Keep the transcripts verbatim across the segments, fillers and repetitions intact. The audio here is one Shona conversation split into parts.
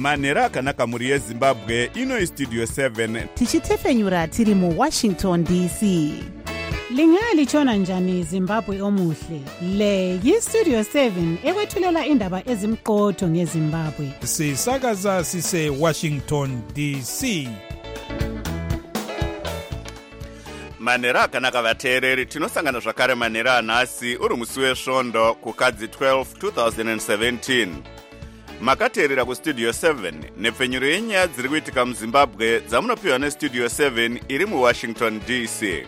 manhero akanaka mhuri yezimbabwe. Ino Studio seven tichitefenyura tiri mu Washington D C. Lingalitshona njani Zimbabwe omuhle? Le yi-Studio seven ekwethulela indaba ezimqotho ngeZimbabwe. Sisakaza sise Washington D C. manhero akanaka vateereri, tinosangana zvakare manhero anhasi uri musi wesvondo kukadzi twelve twenty seventeen. Makateerera kustudio seven nepfenyuro yenyaya dziri kuitika muzimbabwe dzamunopiwa nestudio seven iri muwashington D C.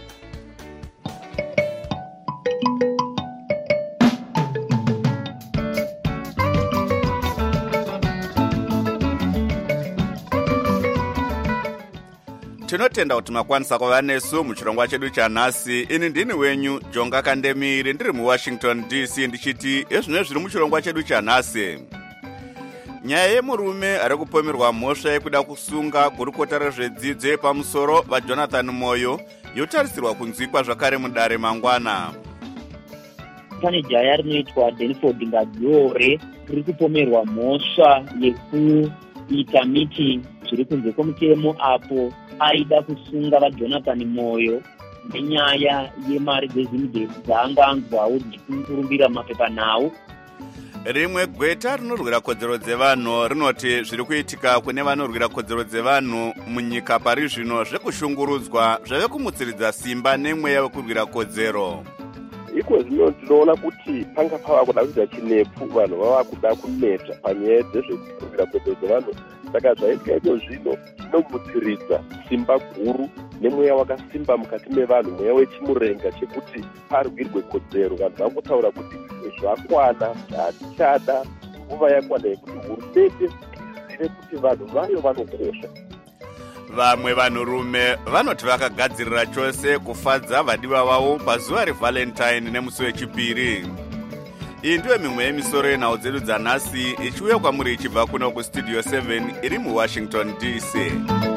Tinotenda kuti makwanisa kuva nesu muchirongwa chedu chanhasi. Ini ndini wenyu Jonga Kandemiri ndiri muwashington D C ndichiti ezvino zviri muchirongwa chedu chanhasi. Nyaya yemurume ari kupomerwa mhosva yekuda kusunga gurukota rezvedzidzo yepamusoro vaJonathan Moyo yotarisirwa kunzwikwa zvakare mudare mangwana. Pane jaya rinoitwa Denford Ngadziore riri kupomerwa mhosva yekuita meeting zviri kunze kwemutemo apo aida kusunga vaJonathan Moyo nenyaya yemari dzezimudhezi dzaanga anzwawo dzichikurumbira mapepanhau. Rimwe gweta rinorwira kodzero dzevanhu rinoti zviri kuitika kune vanorwira kodzero dzevanhu munyika pari zvino zvekushungurudzwa zvave kumutsiridza simba nemweya wekurwira kodzero. Iko zvino tinoona kuti panga pava kuda kuita chinepfu, vanhu vava kuda kuneta panyaya dzezvekurwira kodzero dzevanhu. Saka zvaitika iko zvino zvinomutsiridza simba guru nemweya wakasimba mukati mevanhu, mweya wechimurenga chekuti parwirwe kodzero. Vanhu vangotaura kuti zvakwana, hatichada nguva yakwana yekuti hurumende izive kuti vanhu vayo vanokosha. Vamwe vanhurume vanoti vakagadzirira chose kufadza vadiwa vavo pazuva revalentine nemusi wechipiri. Iyi ndiyo mimwe yemisoro yenhau dzedu dzanhasi ichiuya kwamuri ichibva kuno kustudio seven iri muwashington D C.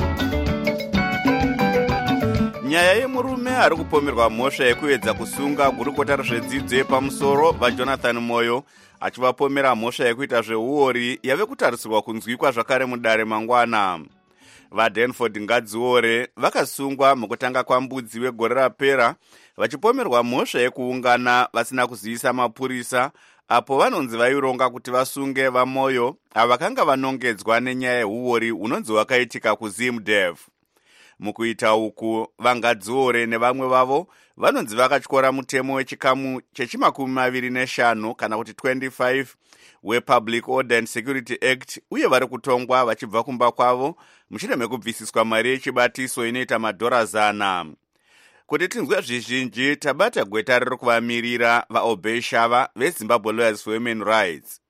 Nyaya yemurume ari kupomerwa mhosva yekuedza kusunga gurukota rezvedzidzo yepamusoro vaJonathan Moyo achivapomera mhosva yekuita zveuori yave kutarisirwa kunzwikwa zvakare mudare mangwana. VaDenford Ngadziore vakasungwa mukutanga kwambudzi wegore rapera vachipomerwa mhosva yekuungana vasina kuzivisa mapurisa apo vanonzi vaironga kuti vasunge vaMoyo avakanga vanongedzwa nenyaya yeuori unonzi wakaitika kuZimdev. Mukuita uku vaNgadziore nevamwe vavo vanonzi vakatyora mutemo wechikamu chechimakumi maviri neshanu kana kuti twenty-five wePublic Order and Security Act uye vari kutongwa vachibva kumba kwavo mushure mekubvisiswa mari yechibatiso inoita madhora zana. Kuti tinzwe zvizhinji tabata gweta riri kuvamirira vaObey Shava veZimbabwe Lawyers for Human Rights.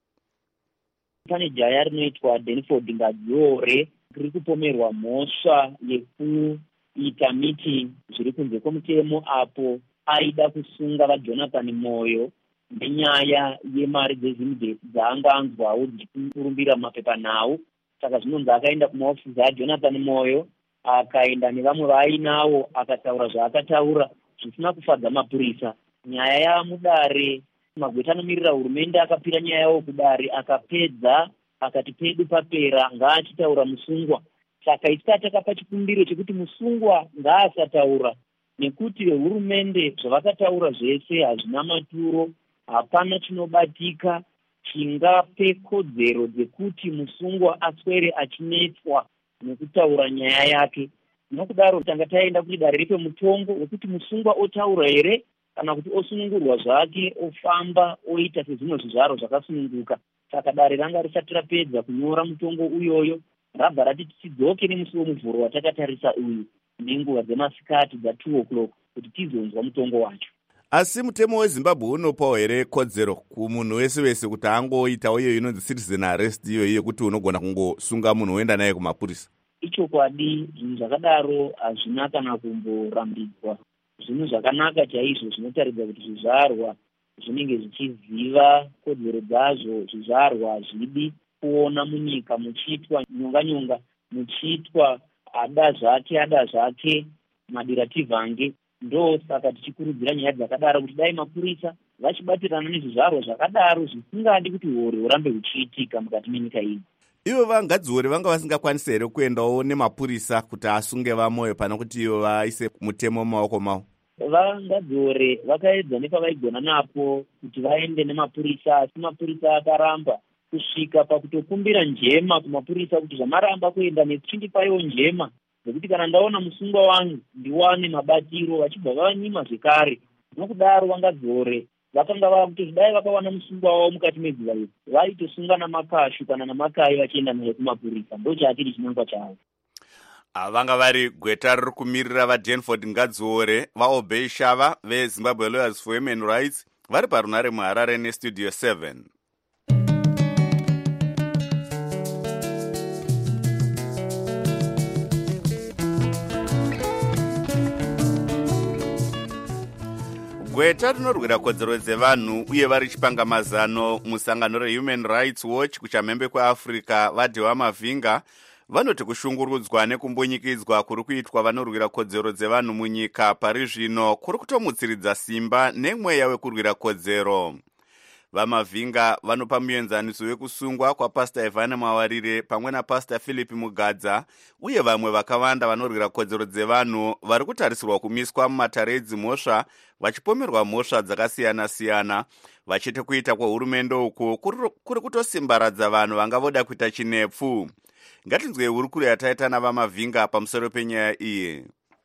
Pane jaya rinoitwa Denford Ngadziore riri kupomerwa mhosva yekuita meeting zviri kunze kwemutemo apo aida kusunga vaJonathan Moyo nenyaya yemari dzezimudhezi dzaanga anzwawo dzichikurumbira mapepanhau. Saka zvinonzi akaenda kumaofisi aJonathan Moyo, akaenda nevamwe vaainawo akataura zvaakataura zvisina kufadza mapurisa. Nyaya yamudare, magweta anomirira hurumende akapira nyaya yawo kudare, akapedza akati pedu papera ngaachitaura musungwa. Saka isi takapa chikumbiro chekuti musungwa ngaasataura nekuti vehurumende zvavakataura zvese hazvina maturo, hapana chinobatika chingape kodzero dzekuti musungwa aswere achinetswa nekutaura nyaya yake. Nokudaro tanga taenda kuti dare ripe mutongo wekuti musungwa otaura here kana kuti osunungurwa zvake ofamba oita sezvimwe zvizvaro zvakasununguka. Saka dare ranga risati rapedza kunyora mutongo uyoyo rabva rati tidzoke nemusi womuvhuro watakatarisa uyu nenguva dzemasikati dza2 o'clock kuti tizonzwa mutongo wacho. Asi mutemo weZimbabwe unopawo here kodzero kumunhu wese wese kuti angoitawo iyo inonzi citizen arrest iyo iyo kuti unogona kungosunga munhu uenda naye kumapurisa? Ichokwadi, zvinhu zvakadaro hazvina kana kumborambidzwa. Zvinhu zvakanaka chaizvo zvinotaridza kuti zvizvarwa zvinenge zvichiziva kodzero dzazvo. Zvizvarwa hazvidi kuona munyika muchiitwa nyonga-nyonga, muchiitwa ada zvake ada zvake madirativhange. Ndo saka tichikurudzira nyaya dzakadaro kuti dai mapurisa vachibatirana nezvizvarwa zvakadaro zvisingadi kuti hori hurambe huchiitika mukati menyika iyi. Ivo vangadziore vanga vasingakwanisi here kuendawo nemapurisa kuti asunge vamoyo pana kuti ivo vaise mutemo mumaoko mavo? Vangadziore vakaedza nepavaigona napo kuti vaende nemapurisa, asi mapurisa akaramba, kusvika pakutokumbira njema kumapurisa kuti zvamaramba kuenda nechindipaiwo njema zvokuti kana ndaona musungwa wangu ndiwane mabatiro, vachibva vavanyima zvekare. Nokudaro vangadziore vakanga vakuti dai vakawana musungwa wavo mukati mezuva iri vaitosunga namakashu kana namakai vachienda naye kumapurisa. Ndo chatiri chinangwa chavo. Vanga vari gweta riri kumirira vaDanford Ngadziore, vaObey Shava veZimbabwe Lawyers for Human Rights vari parunare muHarare nestudio seven. Gweta rinorwira kodzero dzevanhu uye vari chipangamazano musangano reHuman Rights Watch kuchamhembe kweAfrica vadhiwa Mavhinga vanoti kushungurudzwa nekumbunyikidzwa kuri kuitwa vanorwira kodzero dzevanhu munyika pari zvino kuri kutomutsiridza simba nemweya wekurwira kodzero. VaMavhinga vanopa muenzaniso wekusungwa kwaPastor Ivana Mawarire pamwe naPastor Philip Mugadza uye vamwe vakawanda vanorwira kodzero dzevanhu vari kutarisirwa kumiswa mumatare edzimhosva vachipomerwa mhosva dzakasiyana-siyana, vachiti kuita kwehurumende uku kuri kutosimbaradza vanhu vanga voda kuita chinepfu. Ngatinzwe hurukuro yataita navaMavhinga pamusoro penyaya iyi.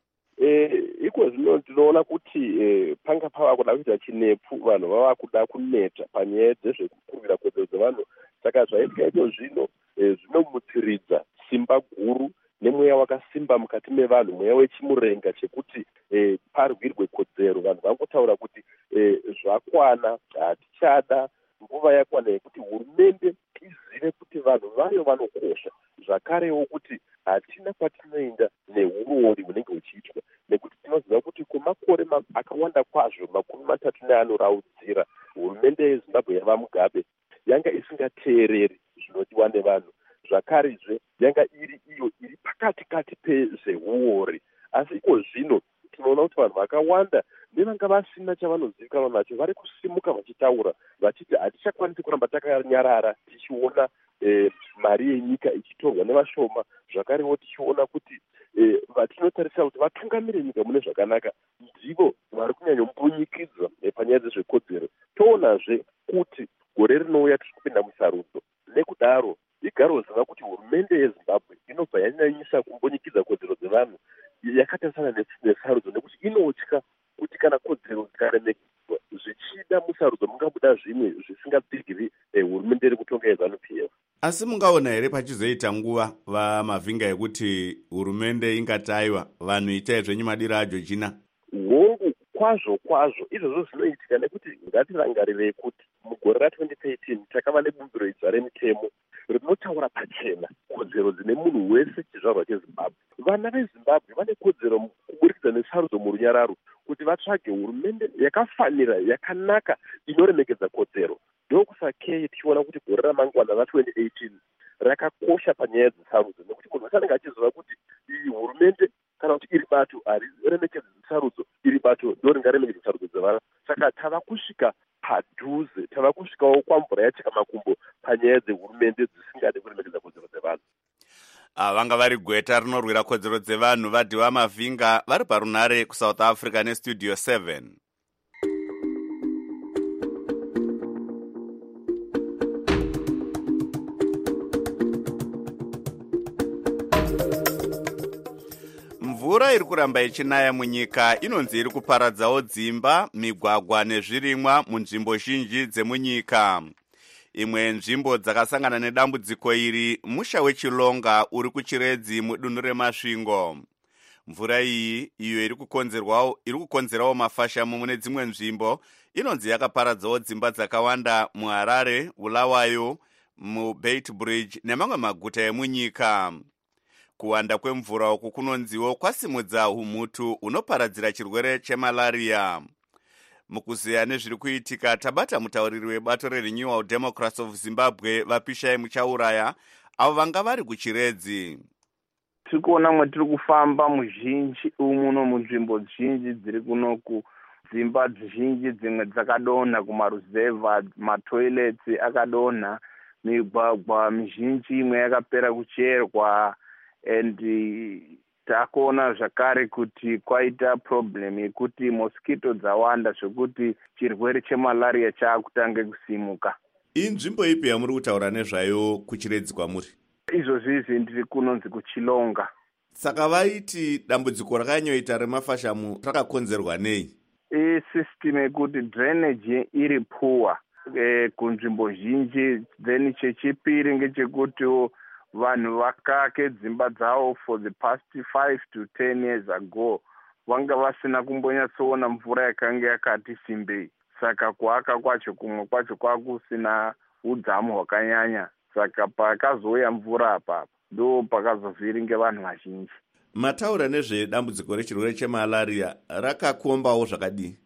Eh, iko zvino tinoona kuti eh, panga pava kuda kuita chinepfu, vanhu vava kuda kuneta panyaya dzezvekukurwira kodzero dzevanhu. Saka zvaitika iko zvino eh, zvinomutsiridza simba guru nemweya wakasimba mukati mevanhu, mweya wechimurenga chekuti eh, parwirwe kodzero. Vanhu vangotaura kuti eh, zvakwana, hatichada, nguva yakwana yekuti hurumende izive kuti vanhu vayo vanokosha, zvakarewo kuti hatina kwatinoenda neurori hunenge huchiitwa, nekuti tinoziva kuti kwemakore akawanda kwazvo, makumi matatu neanoraudzira, hurumende yeZimbabwe yava Mugabe yanga isingateereri zvinodiwa nevanhu. Zvakarizve yanga iri iyo iri pakati-kati pezveuori. Asi iko zvino tinoona kuti vanhu vakawanda nevanga vasina chavanozivikanwa nacho vari kusimuka vachitaura vachiti hatichakwanisi kuramba takanyarara tichiona eh, mari yenyika ichitorwa nevashoma, zvakarewo tichiona kuti eh, vatinotarisa kuti vatungamire nyika mune zvakanaka ndivo vari kunyanyombunyikidza eh, panyaya dzezvekodzero. Toonazve kuti gore rinouya tiri kupinda musarudzo, nekudaro igaro ziva kuti hurumende yeZimbabwe inobva yanyanyisa kumbonyikidza kodzero dzevanhu yakatarisana nesarudzo, nekuti inotya kuti kana kodzero dzikaremekedzwa zvichida musarudzo mungabuda zvimwe zvisingapfigiri eh, hurumende iri kutonga yeZANU P F. Asi mungaona here pachizoita nguva vaMavhinga yekuti hurumende ingataiwa vanhu itai zvenyu madiro aJochina? Hongu kwazvo kwazvo izvozvo zvinoitika, nekuti ngatirangarirei kuti mugore ra-twenty thirteen takava nebumbiro idza remitemo rinotaura pachena kodzero dzine munhu wese chizvarwa cheZimbabwe. Vana veZimbabwe vane kodzero kuburikidza nesarudzo murunyararo kuti vatsvage hurumende yakafanira, yakanaka, inoremekedza kodzero. Ndokusakei tichiona kuti gore ramangwana ra-twenty eighteen rakakosha panyaya dzesarudzo, nekuti munhu wese anenge achiziva kuti iyi hurumende kana kuti iri bato hariremekedzi sarudzo, iri bato ndoringaremekedza sarudzo dzevana. Saka tava kusvika padhuze, tava kusvikawo kwamvura yacheka makumbo panyaya dzehurumende dzisingade kuremekedza kodzero dzevanhu. Vanga vari gweta rinorwira kodzero dzevanhu vadhiwa Mavhinga vari parunare kuSouth Africa nestudio seven. Mvura iri kuramba ichinaya munyika inonzi iri kuparadzawo dzimba, migwagwa nezvirimwa munzvimbo zhinji dzemunyika. Imwe nzvimbo dzakasangana nedambudziko iri musha weChilonga uri kuChiredzi mudunhu reMasvingo. Mvura iyi iyo iri kukonzerwawo iri kukonzerawo mafashamo mune dzimwe nzvimbo inonzi yakaparadzawo dzimba dzakawanda muHarare, Bulawayo, muBeitbridge nemamwe maguta emunyika. Kuwanda kwemvura uku kunonziwo kwasimudza humhutu unoparadzira chirwere chemalaria. Mukuziya nezviri kuitika tabata mutauriri webato reRenewal Democrats of Zimbabwe Vapishai Muchauraya avo vanga vari kuChiredzi. Tiri kuona mwetiri kufamba muzhinji umuno munzvimbo zhinji dziri kunoku, dzimba zhinji dzimwe dzakadonha kumaruzevha, matoilets akadonha, migwagwa mizhinji imwe yakapera kucherwa, and takuona zvakare kuti kwaita problem yekuti mosquito dzawanda zvekuti chirwere chemalaria chaakutange kusimuka. Inzvimbo ipi yamuri kutaura nezvayo kuchiredzi kwamuri? Izvozvizvi ndiri kunonzi kuChilonga. Saka vaiti dambudziko rakanyoita remafashamu rakakonzerwa nei? E system yekuti drainage iri poor e, kunzvimbo zhinji. Then chechipiri ngechekuti vanhu vakake dzimba dzavo for the past five to ten years ago vanga vasina kumbonyatsoona mvura yakanga yakati simbei. Saka kuaka kwacho kumwe kwacho kwakusina udzamu hwakanyanya. Saka pakazouya mvura apa ndo pakazovhiringe vanhu vazhinji. Mataura nezvedambudziko rechirwere chemalaria rakakombawo zvakadii?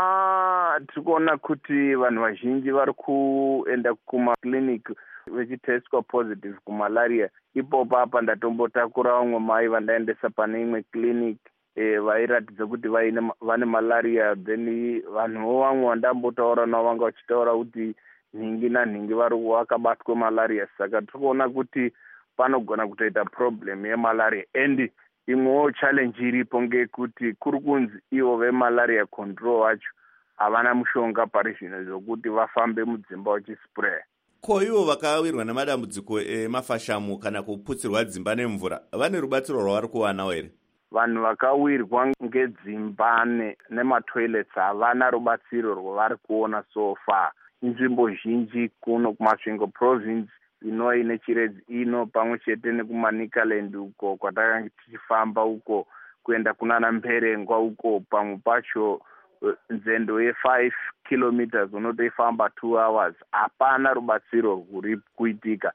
Ah, tikuona kuti vanhu vazhinji vari kuenda kumakliniki vechitestwa positive kumalaria. Ipopo apa ndatombotakura vamwe mai vandaendesa pane imwe clinic e, vairatidza kuti vaine vane malaria. Then vanhuwo vamwe vandambotaura navo vanga vachitaura kuti nhingi nanhingi vari vakabatwa malaria. Saka tikuona kuti panogona kutoita problem yemalaria. And imwewo challenge iripo ngekuti kuri kunzi ivo vemalaria control vacho havana mushonga pari zvino zvokuti vafambe mudzimba vachispraya. Ko ivo vakawirwa nemadambudziko emafashamu kana kuputsirwa dzimba nemvura vane rubatsiro rwavari kuwanawo here? Vanhu vakawirwa ngedzimba nematoilets havana rubatsiro rwavari kuona so far. Inzvimbo zhinji kuno kuMasvingo province ino ine chiredzi ino pamwe chete nekuManicaland uko kwatakanga tichifamba uko kuenda kunana Mberengwa uko pamwe pacho nzendo ye five kilometers unotoifamba two hours. Hapana rubatsiro rwuri kuitika.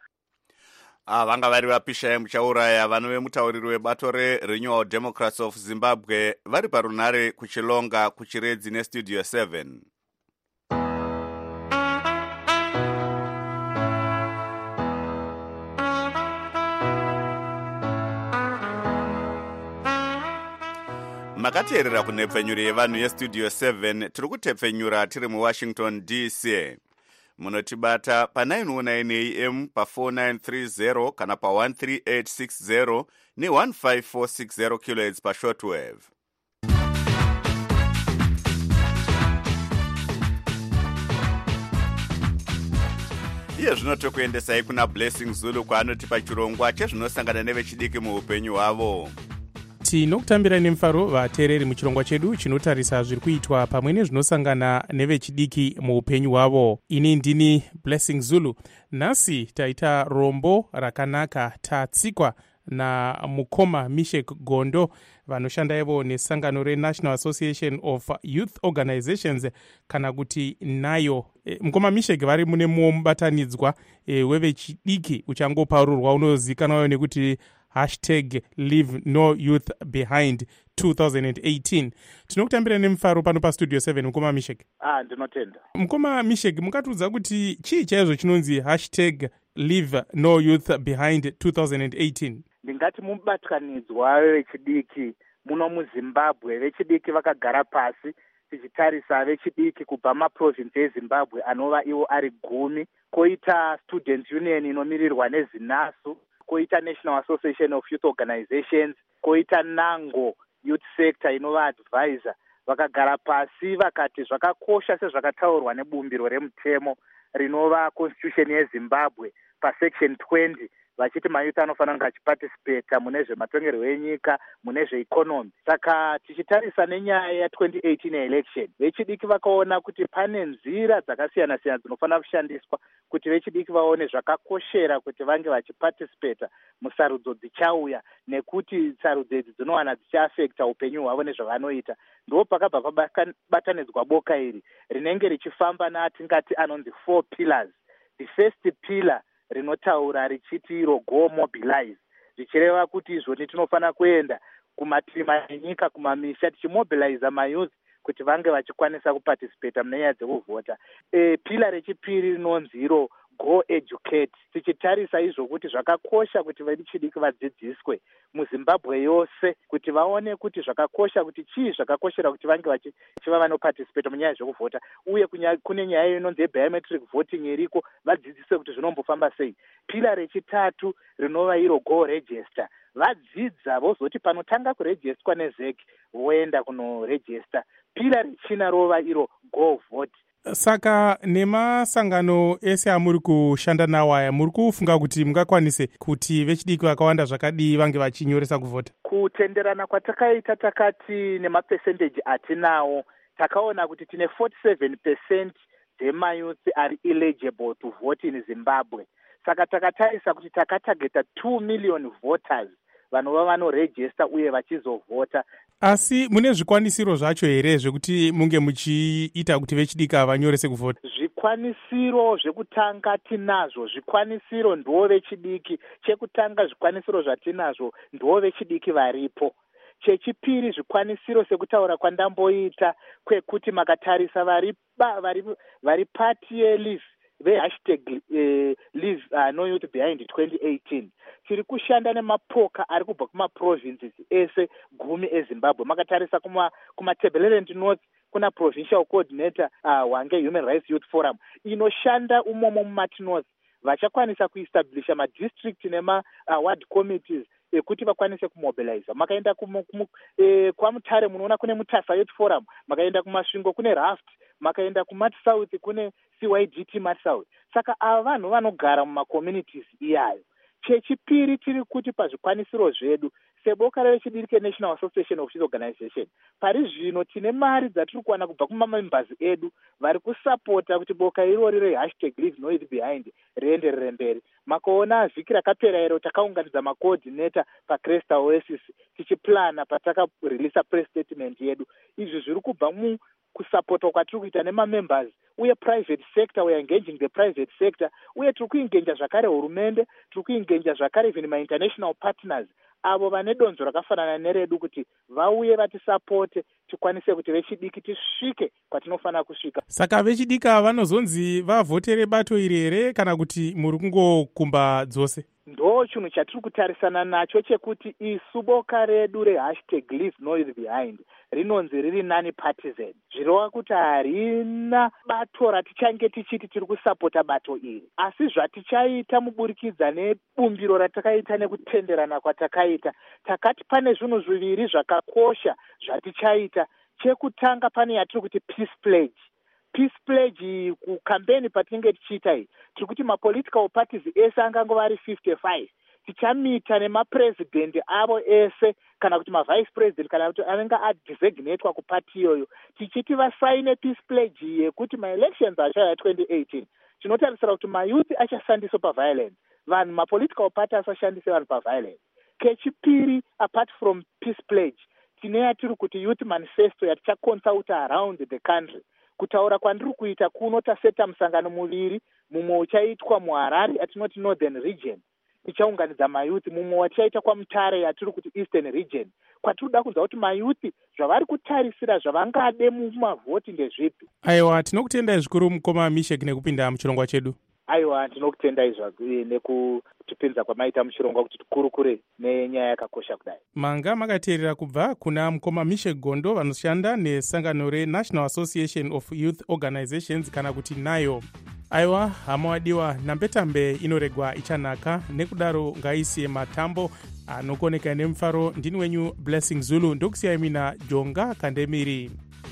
Ah, vanga vari vapisha muchauraya vanove mutauriri webato reRenewal Democrats of Zimbabwe vari parunare kuChilonga kuchiredzi nestudio seven. Makateerera kunhepfenyuro yevanhu yestudio seven. Tiri kutepfenyura tiri muWashington D C. Munotibata pa nine oh nine A M pa four nine three zero kana pa one three eight six zero ne one five four six zero kilohertz pa shortwave. Iye zvino tokuendesai kuna Blessing Zulu kwaanoti pachirongwa chezvinosangana nevechidiki muupenyu hwavo. Tinokutambira nemufaro vateereri muchirongwa chedu chinotarisa zviri kuitwa pamwe nezvinosangana nevechidiki muupenyu hwavo. Ini ndini Blessing Zulu. Nhasi taita rombo rakanaka tatsikwa namukoma Mishek Gondo vanoshanda ivo nesangano reNational Association of Youth Organizations kana kuti nayo. E, mukoma Mishek vari mune mumwe mubatanidzwa e, wevechidiki uchangoparurwa unozikanwayo nekuti hashtag Leave No Youth Behind twenty eighteen. Tinokutambira nemufaro pano pa studio seven. Mukoma Mishek. Ah, ndinotenda. Mukoma Mishek, mukatudza kuti chii chaizvo chinonzi hashtag Leave No Youth Behind twenty eighteen? Ndingati mubatanidzwa vechidiki muno muZimbabwe. Vechidiki vakagara pasi tichitarisa vechidiki kubva maprovince eZimbabwe anova iwo ari gumi. Koita Student Union inomirirwa neZinasu, koita National Association of Youth Organizations, koita Nango Youth Sector inova advisor. Vakagara pasi vakati zvakakosha sezvakataurwa nebumbiro remutemo rinova Constitution yeZimbabwe pasection twenty vachiti mayuth anofanira kunge achiparticipata mune zvematongerwo enyika, mune zveeconomy. Saka tichitarisa nenyaya ya twenty eighteen election, vechidiki vakaona kuti pane nzira dzakasiyana siyana dzinofanira kushandiswa kuti vechidiki vaone zvakakoshera kuti vange vachiparticipata musarudzo dzichauya, nekuti sarudzo idzi dzinowana dzichiafekta upenyu hwavo nezvavanoita. Ndo pakabva pabatanidzwa boka iri rinenge richifamba natingati anonzi four pillars. The first pillar rinotaura richiti go mobilize, zvichireva kuti izvoni tinofanira kuenda kumatima enyika, kumamisha, tichimobilize mayouth kuti vange vachikwanisa kuparticipata munyaya dzekuvhota. E, pila rechipiri rinonzi iro go educate, tichitarisa izvo kuti zvakakosha kuti vechidiki vadzidziswe muzimbabwe yose, kuti vaone kuti zvakakosha kuti chii zvakakoshera kuti vange vachiva vanoparticipate munyaya zvekuvhota, uye kune nyaya inonzi biometric voting iriko, vadzidziswe kuti zvinombofamba sei. Pila rechitatu rinova iro go register, vadzidza vozoti panotanga kurejistwa nezec voenda kunorejista. Pila rechina rova iro go vote. Saka nemasangano ese amuri kushanda nawo aya, muri kufunga kuti mungakwanise kuti vechidiki vakawanda zvakadii vange vachinyoresa kuvhota? Kutenderana kwatakaita takati nemapercentage atinawo, takaona kuti tine forty-seven percent dzemayouth are eligible to vote in Zimbabwe. Saka takatarisa kuti takatageta two million voters vanova vanorejista uye vachizovhota. Asi mune zvikwanisiro zvacho here zvekuti munge muchiita kuti vechidika vanyorese kuvhota? Zvikwanisiro zvekutanga tinazvo, zvikwanisiro ndo vechidiki. Chekutanga zvikwanisiro zvatinazvo ndo vechidiki varipo. Chechipiri zvikwanisiro sekutaura kwandamboita kwekuti makatarisa vari vari vari party yeLeave vehashtag uh, leave uh, no youth behind twenty eighteen. Tiri kushanda nemapoka ari kubva kumaprovinces ese gumi eZimbabwe. Makatarisa kuma kumatabeleland north kuna provincial coordinator uh, wange Human Rights Youth Forum inoshanda umomo mumati north, vachakwanisa kuestablisha madistrict nema uh, ward committees ekuti vakwanise kumobilize. Makaenda kumu, kumu, e, kwa Mutare munoona kune Mutasa Youth Forum, makaenda kumasvingo kune Raft, makaenda kumati south kune C Y G T Mati South. Saka ava vanhu vanogara mumacommunities iyayo. Chechipiri tiri kuti pazvikwanisiro zvedu seboka revechidiki National Association of Youth Organization, pari zvino tine mari dzatiri kuwana kubva kumamembers edu vari kusapota kuti boka irori rehashtag leave no youth behind rienderere mberi. Makaona vhiki rakapera ero takaunganidza macoordinator paCresta Oasis tichiplana patakareleasa press statement yedu. Izvi zviri kubva mu kusapota kwatiri kuita nemamembers uye private sector, we are engaging the private sector, uye tiri kuingenja zvakare hurumende, tiri kuingenja zvakare even ma-international partners avo vane donzo rakafanana neredu kuti vauye vatisapote tikwanise kuti vechidiki tisvike kwatinofanira kusvika. Saka vechidika vanozonzi vavhotere bato iri here kana kuti muri kungokumba dzose? Ndo chinhu chatiri kutarisana nacho chekuti isu boka redu rehashtag leave no youth behind rinonzi riri nani partisan, zvirova kuti harina bato ratichange tichiti tiri kusapota bato iri, asi zvatichaita muburikidza nebumbiro ratakaita nekutenderana kwatakaita, takati pane zvinhu zviviri zvakakosha zvatichaita. Chekutanga pane yatiri kuti peace pledge. Peace pledge kukampeni patinenge tichiita iyi tiri kuti mapolitical parties ese angangova ari fifty-five tichamita nemapresident avo ese kana kuti mavice president kana kuti anenge adesignatewa kupati iyoyo tichiti vasaine peace pledge yekuti maelections achaya twenty eighteen tinotarisira kuti mayouth achashandiswa paviolence, vanhu mapolitical party asashandise vanhu paviolence. Kechipiri apart from peace pledge tine yatiri kuti youth manifesto yatichaconsulta around the country. Kutaura kwandiri kuita kuno taseta musangano muviri, mumwe uchaitwa muHarare atinoti northern region tichaunganidza mayouth, mumwe wachaita kwa Mutare yatiri kuti eastern region, kwatiri kunzwa kuti mayouth zvavari kutarisira zvavangade mumavhoti ndezvipi. Aiwa, tinokutendai zvikuru mukoma Meshek nekupinda muchirongwa chedu. Aiwa, tinokutendai zvakuru nekutipinza kwamaita muchirongwa kuti tikurukure nenyaya yakakosha kudai. Manga makateerera kubva kuna mukoma Meshek Gondo vanoshanda nesangano reNational Association of Youth Organizations kana kuti nayo. Aiwa, hama wadiwa, nambetambe inoregwa ichanaka, nekudaro ngaisiye matambo anokoneka nemufaro. Ndini wenyu Blessing Zulu, ndokusiyai mina Jonga Kandemiri.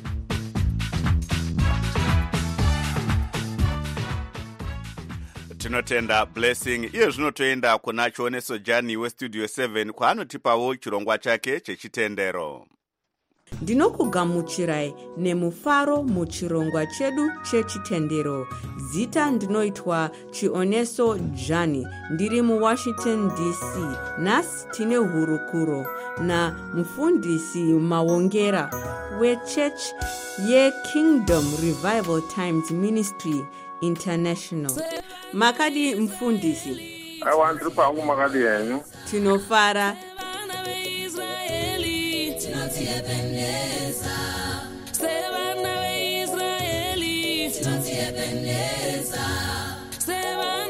Tinotenda Blessing. Iye zvinotoenda kuna Chioneso Jani westudio seven kwaanotipawo chirongwa chake chechitendero. Ndinokugamuchirai nemufaro muchirongwa chedu chechitendero. Zita ndinoitwa Chioneso Jani, ndiri muWashington D C. Nasi tine hurukuro na mufundisi Mawongera weChurch yeKingdom Revival Times Ministry International. Makadi mfundisi. Awa ndiri pangu makadi yenyu. Tinofara. Seven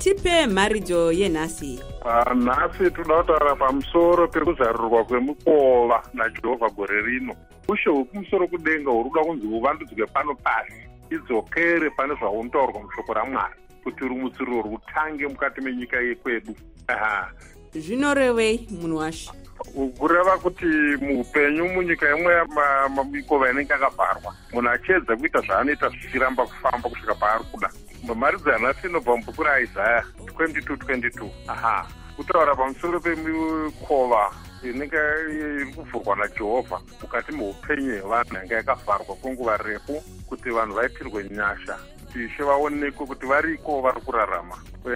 tipe mharidzo yenhasi. Uh, nhasi toda kutaura pamusoro pekuzarurirwa kwemukova najehovha gore rino. Ushe hwekumusoro kudenga huri kuda kunzi huvandudzwe pano pasi idzokere pane zvaunotaurwa mushoko raMwari kuti rumutsiro rutange mukati menyika yekwedu. Aha. Zvinorevei munhu washo? Kureva kuti muupenyu munyika yemwe mikova inenge yakavharwa munhu achiedza kuita zvaanoita zvichiramba kufamba kusvika paari kuda. Mharidzo yanhasi inobva mubhuku raIsaya twenty-two twenty-two. Aha. Kutaura pamusoro pemikova inenge iri kuvhurwa naJehovha mukati meupenyu hwevanhu yanga yakavharwa kwenguva refu kuti vanhu vaitirwe nyasha kuti Ishe vaonekwe kuti variko vari kurarama.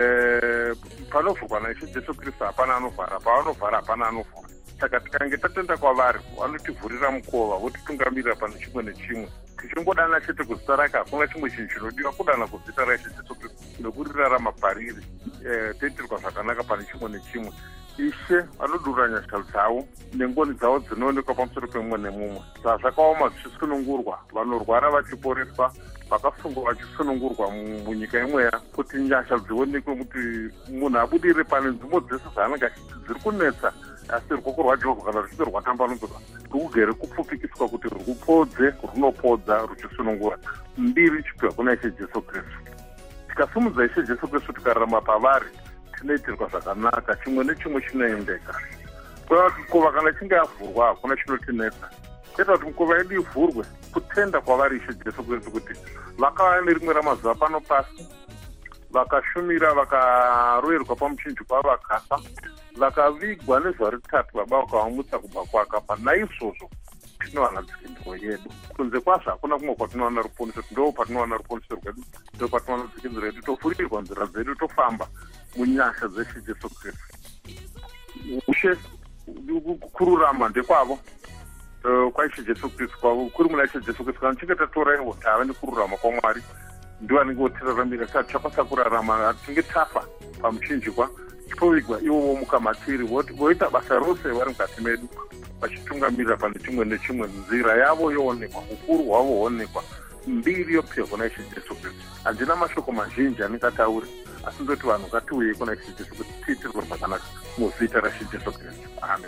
Panovhurwa naIshe Jesu Kristu hapana anovhara, pavanovhara hapana anovhura. Saka tikange tatenda kwavari vanotivhurira mukova votitungamirira pane chimwe nechimwe. Tichingodana chete kuzita rake hakuna chimwe chinhu chinodiwa kudana kuzita raIshe Jesu Kristu nekurirarama pariri toitirwa zvakanaka pane chimwe nechimwe. Ishe anodurura nyasha dzavo nengoni dzavo dzinoonekwa pamusoro pemumwe nemumwe. Zvakaoma zvichisunungurwa, vanorwara vachiporeswa, vakafungwa vachisunungurwa munyika imweya kuti nyasha dzionekwe kuti munhu abudire pane nzvimbo dzese dzaanenge achiti dziri kunetsa asi ruoko rwaJehovha kana ruchinge rwatambanudzwa rukugere kupfupikiswa kuti rukupodze runopodza ruchisunungura. Mbiri ichipiwa kuna Ishe Jesu Kristu. Tikasumudza Ishe Jesu Kristu tikararama pavari tinoitirwa zvakanaka, chimwe nechimwe chinoendeka. Mukova kana ichinge yavhurwa hakuna chinotinetsa. Kuita kuti mukova yedu ivhurwe kutenda kwavari Ishe Jesu Kristu kuti vakauya nerimwe ramazuva pano pasi vakashumira vakaroverwa pamuchinjikwa vakafa vakavigwa nezuva retatu baba vakavamutsa kubva kwakafa. Naizvozvo tinowana dzikinziro yedu kunze kwazvo hakuna kumwe kwatinowana ruponeso. Ndo patinowana ruponeso rwedu, ndo patinowana dzikinziro yedu, topfurirwa nzira dzedu, tofamba munyasha dzeShe Jesu Kristu. Ushe kururama ndekwavo kwaIshe Jesu Kristu, kwavo kuri muna Ishe Jesu Kristu. Kana tichinge tatora ivo tave nekururama kwaMwari ndiwo anenge otiraramira. Saka tichakwanisa kurarama tinge tafa pamuchinjikwa tipovigwa ivo vomuka matiri voita basa rose vari mukati medu vachitungamirira pane chimwe nechimwe. Nzira yavo yoonekwa, ukuru hwavo huonekwa, mbiri yopiwa kuna Ishe Jesu Kristu. Handina mashoko mazhinji andingataure asi ndoti vanhu ngatiuye kuna Ishe Jesu Kristu tiitirwe zvakanaka muzita raIshe Jesu Kristu. Amen.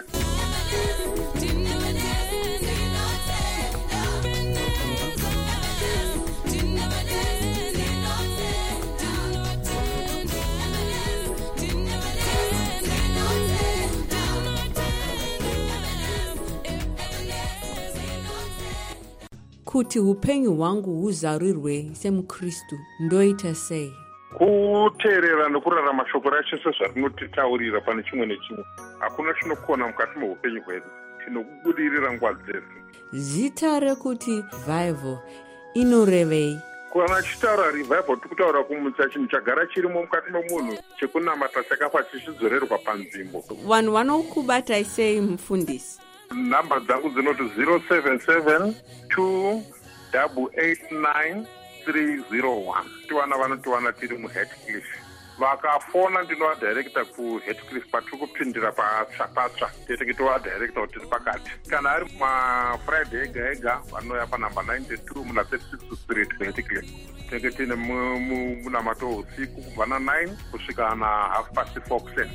Kuti upenyu hwangu huzarurirwe semuKristu ndoita sei? Kuteerera nekurarama shoko raShe sezvarinotitaurira pane chimwe nechimwe. Hakuna chinokona mukati meupenyu hwedu, tinokubudirira nguva dzese. Zita rekuti revival inorevei? Kana chitaura revival tikutaura kumutsa chinhu chagara chirimo mukati memunhu chekunamata chakafa chichidzorerwa panzvimbo. Vanhu vanokubatai sei mufundisi? Namba dzangu dzinoti zero seven seven two eight eight nine three zero one. Tiwana vanotiwana tiri muHeathcliff. Vakafona ndinovadirekta kuHeathcliff patiri kupindira patsva patsva tetenge tovadirekta kuti tiri pakati. Kana ari mafriday ega ega vanouya panamba ninety-two muna thirty-six street kuHeathcliff. Tenge tine munamato usiku kubva na nine kusvika na half past four kuseni.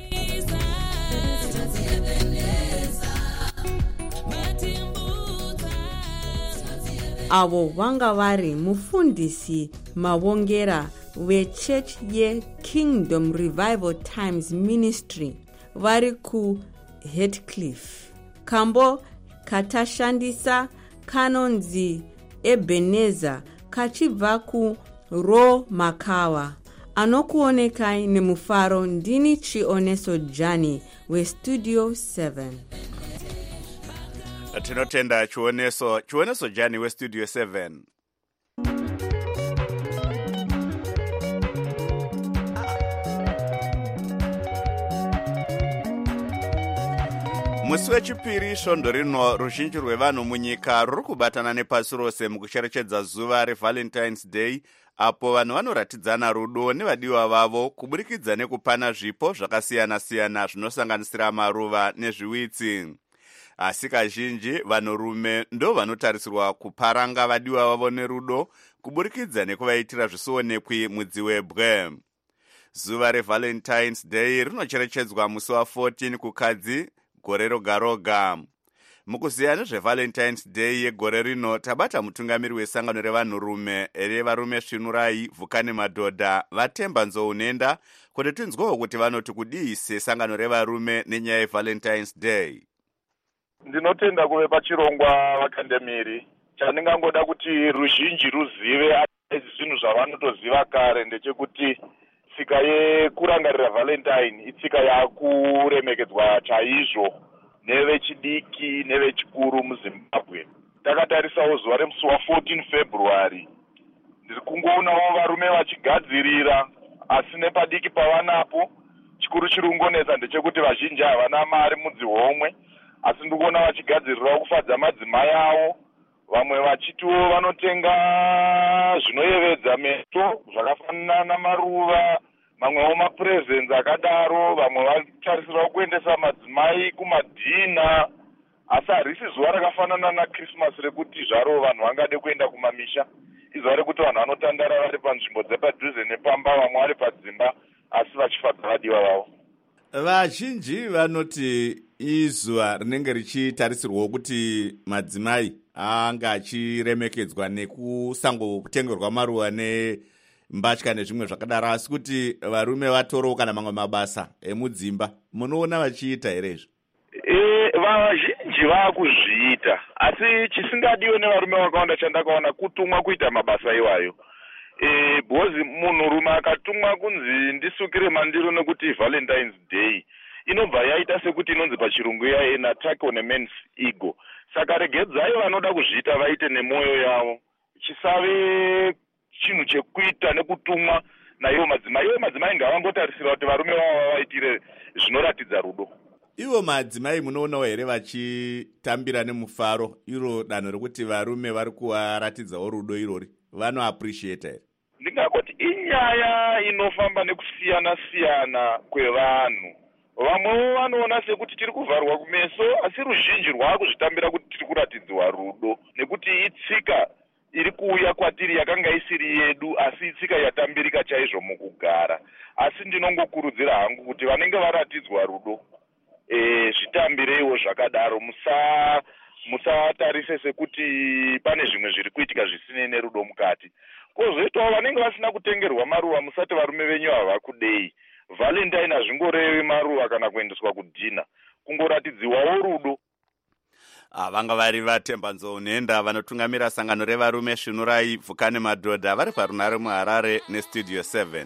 Avo vanga vari mufundisi Mawongera weChurch yeKingdom Revival Times Ministry vari kuHeathcliff. Kambo katashandisa kanonzi Ebenezer kachibva kuRo Makawa. Anokuonekai nemufaro ndini Chioneso Jani weStudio seven. Tinotenda Chioneso, Chioneso Jani weStudio seven. Musi wechipiri svondo rino ruzhinji rwevanhu munyika ruri kubatana nepasi rose mukucherechedza zuva reValentine's Day, apo vanhu vanoratidzana rudo nevadiwa vavo kuburikidza nekupana zvipo zvakasiyana-siyana zvinosanganisira maruva nezviwitsi. Asi kazhinji vanhurume ndo vanotarisirwa kuparanga vadiwa vavo nerudo kuburikidza nekuvaitira zvisionekwi mudzi webwe. zuva revalentines day rinocherechedzwa musi wa14 kukadzi gore roga roga. Mukuziya nezvevalentines day yegore rino tabata mutungamiri wesangano revanhurume revarume svinurai vhukane madhodha vatemba nzounenda kuti tinzwewo kuti vanoti kudii sesangano revarume nenyaya yevalentines day. Ndinotenda kuve pachirongwa vakandemiri. Chandingangoda kuti ruzhinji ruzive zvinhu zvavanotoziva kare ndechekuti tsika yekurangarira valentine itsika yakuremekedzwa chaizvo nevechidiki nevechikuru muZimbabwe. Takatarisawo zuva remusi wa14 February. Ndiri kungoonawo varume vachigadzirira, asi nepadiki pavanapo chikuru chiri kungonetsa ndechekuti vazhinji havana mari mudzihomwe, asi ndiri kuona vachigadzirirawo kufadza madzimai avo. Vamwe vachitiwo vanotenga zvinoyevedza meso zvakafanana namaruva, mamwewo mapresents akadaro, vamwe vatarisirawo kuendesa madzimai kumadhina. Asi harisi zuva rakafanana naChristmas rekuti zvaro vanhu vangade kuenda kumamisha. Izuva rekuti vanhu vanotandara vari panzvimbo dzepadhuze nepamba, vamwe vari padzimba, asi vachifadza vadiwa vavo. Vazhinji vanoti izuva rinenge richitarisirwawo kuti madzimai anga achiremekedzwa nekusangotengerwa maruva nembatya nezvimwe zvakadaro, asi kuti varume vatorowo kana mamwe mabasa emudzimba. Munoona vachiita here izvo? E, vazhinji vaakuzviita, asi chisingadiwe nevarume vakawanda chandakaona kutumwa kuita mabasa iwayo. E, bhozi munhurume akatumwa kunzi ndisukire mandiro nekuti Valentine's Day inobva yaita sekuti inonzi pachirungu yaye an attack on a man's ego. Saka regedzai vanoda kuzviita vaite nemwoyo yavo, chisave chinhu chekuita nekutumwa naivo madzimai. Ivo madzimai ngavangotarisira kuti varume vavo vaitire zvinoratidza rudo. Ivo madzimai munoonawo here vachitambira nemufaro iro danho rekuti varume vari kuvaratidzawo rudo irori, vano appreciate here? Ndingangoti inyaya inofamba nekusiyana siyana kwevanhu. Vamwewo vanoona sekuti tiri kuvharwa kumeso, asi ruzhinji rwaakuzvitambira kuti tiri kuratidzwa rudo, nekuti itsika iri kuuya kwatiri yakanga isiri yedu, asi itsika yatambirika chaizvo mukugara. Asi ndinongokurudzira hangu kuti vanenge varatidzwa rudo, e, zvitambireiwo zvakadaro. Musa musatarise sekuti pane zvimwe zviri kuitika zvisinei nerudo mukati. Kozoitawo vanenge vasina kutengerwa maruva, musati varume venyu hava kudei. Valentine hazvingorevi maruva kana kuendeswa kudhina, kungoratidziwawo rudo. Vanga vari vatemba nzounenda vanotungamira sangano revarume svinurai vhukane madhodha vari parunare muHarare nestudio seven.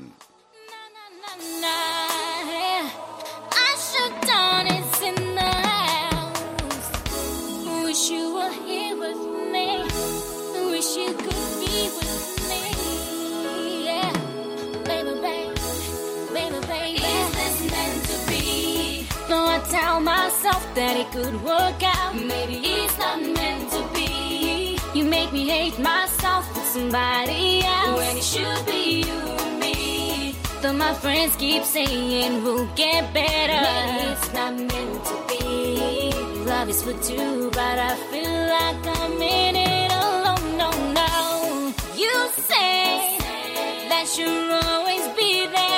Tell myself that it could work out. Maybe it's not meant to be. You make me hate myself with somebody else when it should be you and me. Though my friends keep saying we'll get better, maybe it's not meant to be. Love is for two, but I feel like I'm in it alone. No, no. You say that you'll always be there.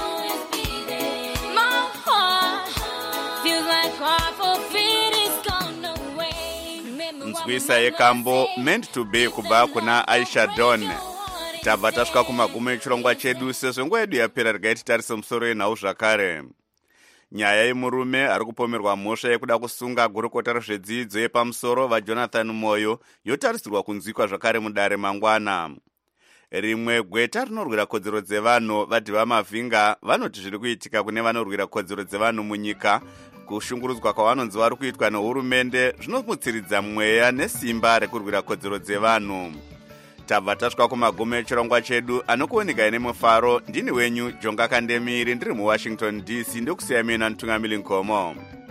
Nzwisa yekambo meant to be kubva kuna Aisha Dawn. Tabva tasvika kumagumo echirongwa chedu, sezvo nguva yedu yapera regai titarise musoro yenhau zvakare. Nyaya yemurume ari kupomerwa mhosva yekuda kusunga gurukota rezvedzidzo yepamusoro vaJonathan Moyo yotarisirwa kunzwikwa zvakare mudare mangwana. Rimwe gweta rinorwira kodzero dzevanhu vadhiva mavhinga vanoti zviri kuitika kune vanorwira kodzero dzevanhu munyika, kushungurudzwa kwavanonzi vari kuitwa nehurumende zvinomutsiridza mweya nesimba rekurwira kodzero dzevanhu. Tabva tasvika kumagumo echirongwa chedu, anokuoneka nemufaro. Ndini wenyu Jonga Kandemiri, ndiri muWashington D C, ndokusiyamira mutungamiri Nkomo.